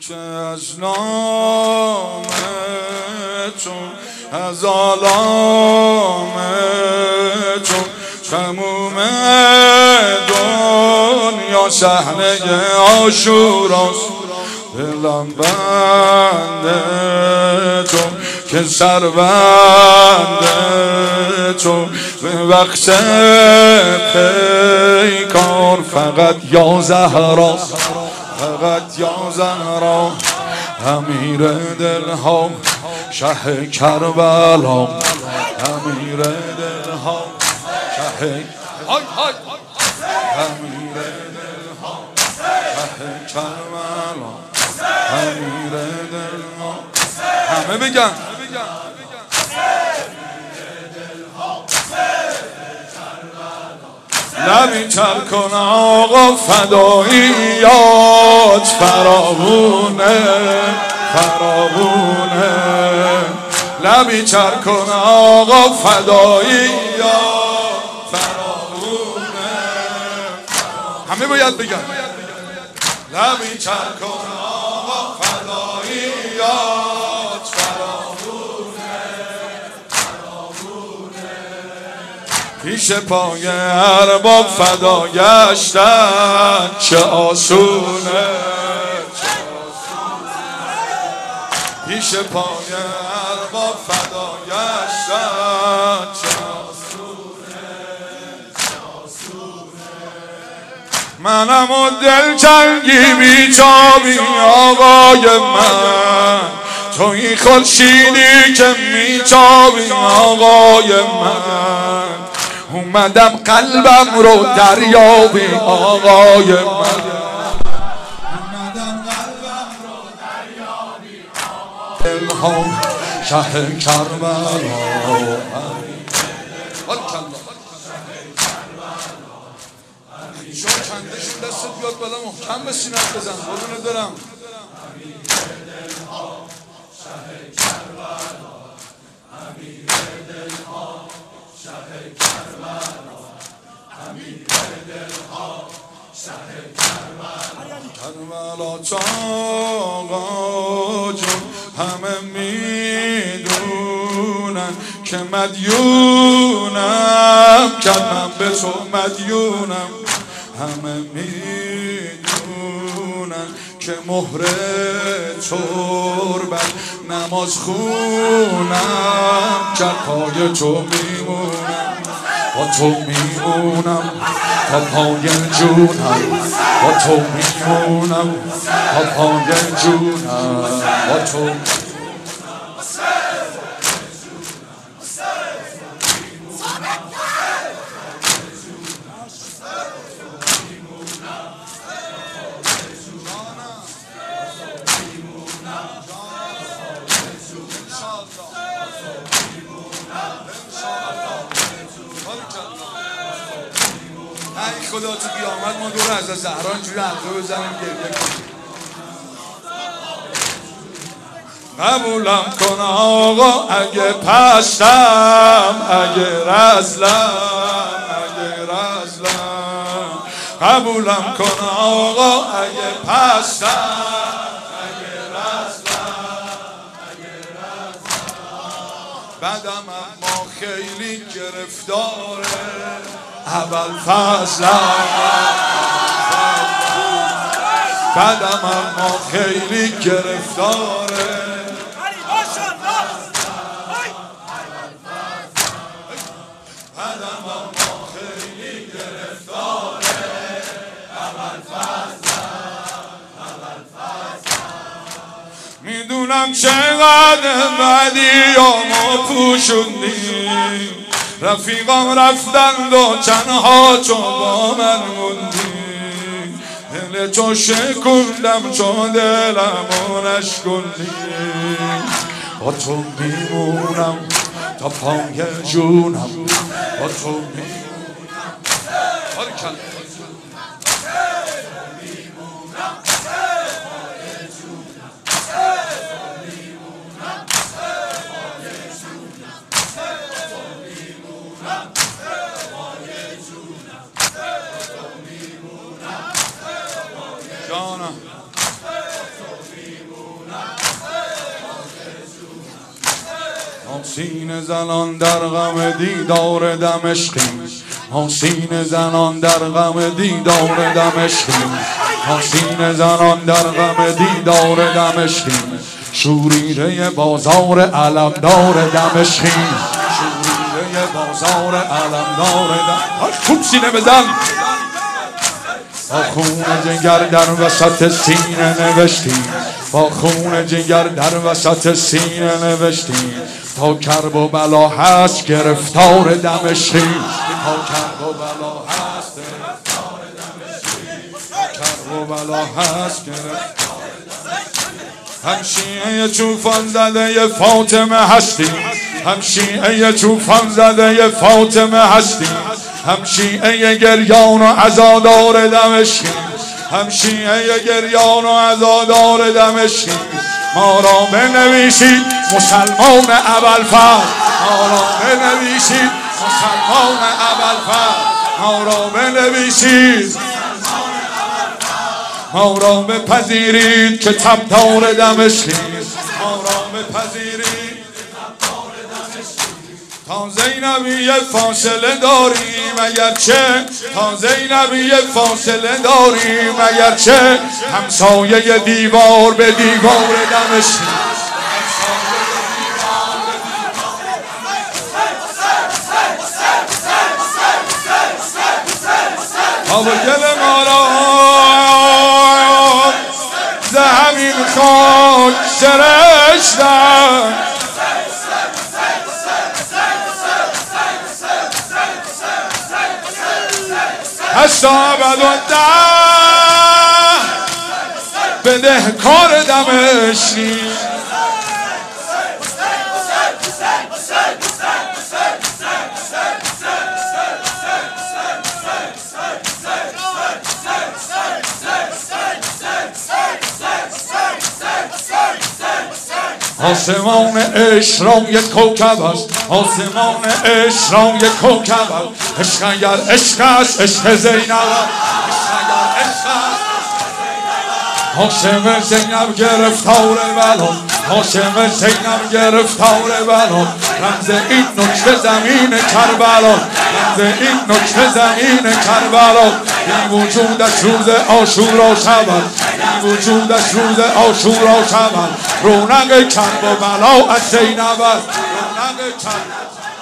که از نام چون از آلام چون تموم دنیا صحنه عاشوراست. دلم بنده چون که سربنده چون به وقت پیکار فقط یا زهراست، فقط یا زهرا امیر دلها شه کربلا، امیر دلها شه امیر دلها شه کربلا، امیر دلها همه بگن لبی تر کن آقا فداییات فراوونه فراوونه، لبی تر کن آقا فداییات فراوونه، همه باید بگن لبی تر کن آقا فداییات فراوونه فراوونه، پیش پای ارباب فدا گشتن چه آسونه، پیش پای ارباب فدا گشتن چه آسونه، منم و دلتنگی بیچابی آقای من، توی خورشیدی که میچابی آقای من، اومدم قلبم رو دریابی آقای من، اومدم قلبم رو دریابی آقای من، شه کربلا شو کندشون دستت بیاد بالا محکم به سینت بزن قربونت برم. کربلا آقا جون همه میدونن که مدیونم، که من به تو مدیونم، همه میدونن که مهر تربت نماز خونم، که پای تو میمونم با تو میمونم تا پای جونم، با تو میمونم تا پای جونم، با تو ای خدا تو قیامت ما دور از زهرا اینجوری حلقه بزنیم گریه کنیم. قبولم کن آقا اگه پستم اگه رزلم اگه رزلم، قبولم کن آقا اگه پستم اگه رزلم اگه رزلم، بعدم اما خیلی گرفتاره اول فضلم، بعدم اما خیلی گرفتاره بعدم اما خیلی گرفتاره اول فضلم، میدونم چقدر بدیامو پوشوندی، رفیقام رفتند و تنها تو با من موندی، دل تو شکوندم چون دلمو نشکوندی، با تو میمونم تا پای جونم، با تو میمونم جانم سینه زنان در غم دیدار دمشقیم سینه زنان در غم دیدار دمشقیم سینه زنان در غم دیدار دمشقیم شوریده بازار علمدار دمشقیم شوریده بازار علمدار دمشقیم خوب سینه بزن با خون جگر در وسط سینه نوشتیم با خون جگر در وسط سینه نوشتیم تا کرب و بلا هست گرفتار دمشقیم تا کرب و بلا هست گرفتار دمشقیم کرب و بلا هست گرفتار همشیعه چوفان زده فاطمه هستیم همشیعه چوفان زده فاطمه هستیم همشیعه گریان و عزادار دمشقیم همشیعه گریان و عزادار دمشقیم ما را بنویسید مسلمان ابوالفضل ما را بنویسید مسلمان ابوالفضل ما را بنویسید ما را بپذیرید که تبدار دمشقیم ما را بپذیرید تا زینبی فاصله داریم اگرچه تا زینبی فاصله داریم اگرچه همسایه دیوار به دیوار دمشقیم آب گل ما را ز همین خاک سرشتن هست ابد بده کار دمشقی آسمان عشق را یک کوکب است آسمان عشق را یک کوکب است عشق اگر عشق است عشق زینب عشق اگر عشق است هاشم زینب گرفتار بلا هاشم زینب گرفتار بلا رمز این نکته زمین کربلا رمز این نکته زمین کربلا بی وجودش روز عاشورا شود بی وجودش روز عاشورا شود رونق کرب و بلا از زینب است رونق کرب